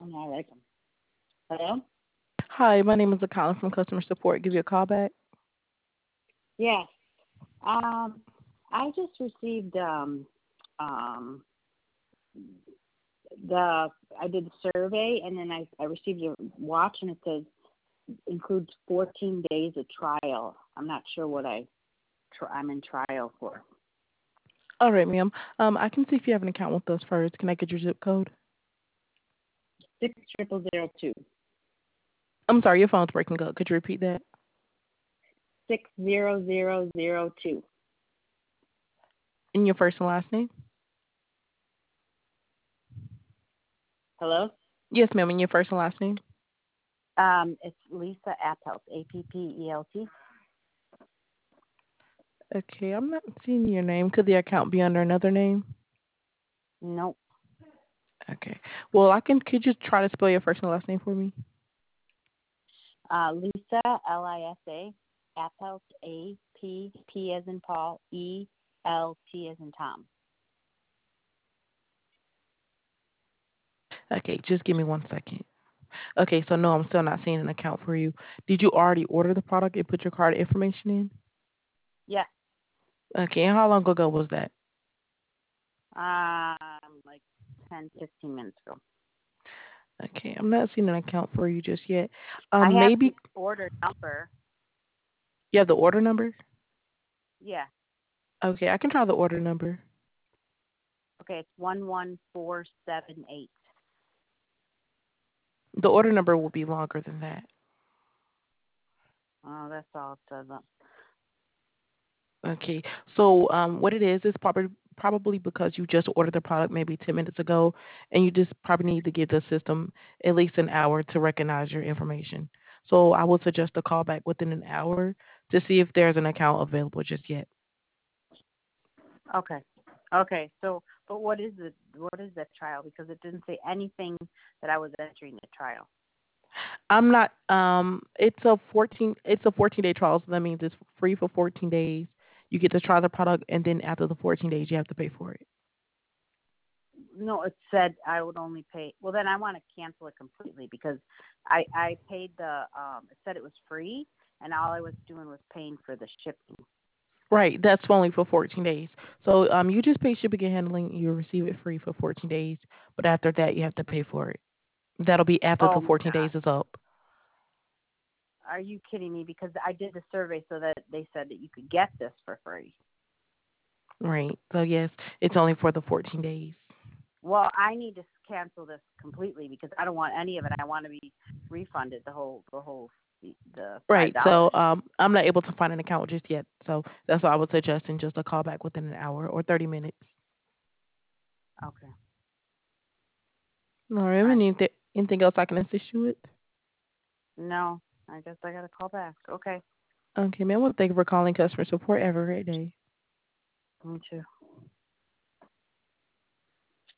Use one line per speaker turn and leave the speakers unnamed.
And I like them. Hello?
Hi, my name is Colin from customer support. Give you a call back.
Yes. Um, I just received um the I did the survey, and then I received a watch, and it says includes 14 days of trial. I'm not sure what I'm in trial for.
All right, ma'am. I can see if you have an account with us first. Can I get your zip code?
60002.
I'm sorry, your phone's breaking up. Could you repeat that?
60002.
And your first and last name?
Hello?
Yes, ma'am. And your first and last name?
It's Lisa Appelt, Appelt.
Okay, I'm not seeing your name. Could the account be under another name?
Nope.
Okay. Well, I can. Could you try to spell your first and last name for me?
Lisa, Lisa, Appelt, P as in Paul, ELT as in Tom.
Okay, just give me 1 second. Okay, so no, I'm still not seeing an account for you. Did you already order the product and put your card information in?
Yeah.
Okay, and how long ago was that?
Like 10, 15 minutes ago.
Okay, I'm not seeing an account for you just yet.
I have the
Maybe
order number.
you have the order number.
Yeah.
Okay, I can try the order number.
Okay, it's 11478.
The order number will be longer than that.
Oh, that's all it says.
Okay, so what it is probably because you just ordered the product maybe 10 minutes ago, and you just probably need to give the system at least an hour to recognize your information. So I would suggest a call back within an hour to see if there's an account available just yet.
Okay. Okay. So, but what is it? What is that trial? Because it didn't say anything that I was entering the trial.
I'm not. It's a 14-day trial, so that means it's free for 14 days. You get to try the product, and then after the 14 days, you have to pay for it.
No, it said I would only pay. Well, then I want to cancel it completely because I paid the. It said it was free, and all I was doing was paying for the shipping.
Right, that's only for 14 days. So you just pay shipping and handling. You receive it free for 14 days, but after that, you have to pay for it. That'll be after
Oh
the
my
14 days
God.
is up.
Are you kidding me? Because I did the survey so that they said that you could get this for free.
Right. So yes, it's only for the 14 days.
Well, I need to cancel this completely because I don't want any of it. I want to be refunded the five
Right. So
dollars.
I'm not able to find an account just yet. So that's why I was suggesting just a call back within an hour or 30 minutes.
Okay.
All right.
All right.
Anything else I can assist you with?
No, I guess I got to call back. Okay.
Okay, ma'am. Well, thank you for calling customer support. Have a great day.
Me too.